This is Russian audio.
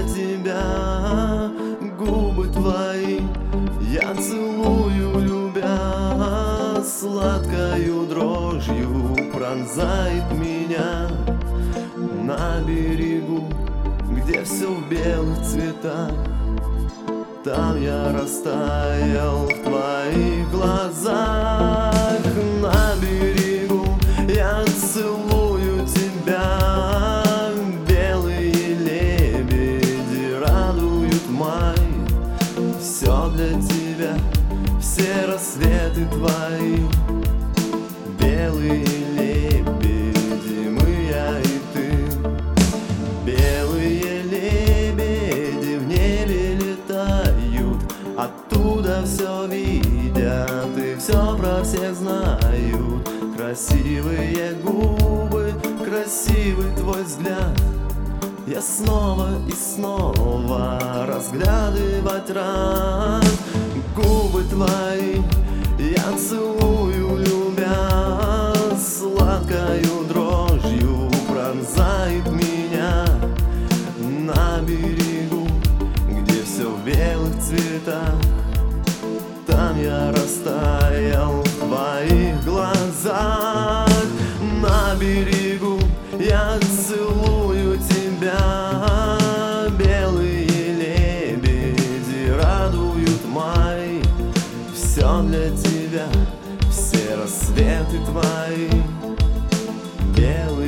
тебя, губы твои я целую, любя, сладкою дрожью пронзает меня. На берегу, где все в белых цветах, там я растаял в твоих глазах. На берегу я целую тебя, белые лебеди радуют май. Все для тебя, все рассветы твои, белые лебеди, мы, я и ты. Белые лебеди в небе летают, оттуда все видят и все про всех знают. Красивые губы, красивый твой взгляд, я снова и снова разглядывать рад. Губы твои я целую, любя, сладкою дрожью пронзает меня. На берегу, где все в белых цветах, там я растаял в твоих глазах. На берегу я целую тебя, белые лебеди радуют май. Все для тебя, все рассветы твои, белые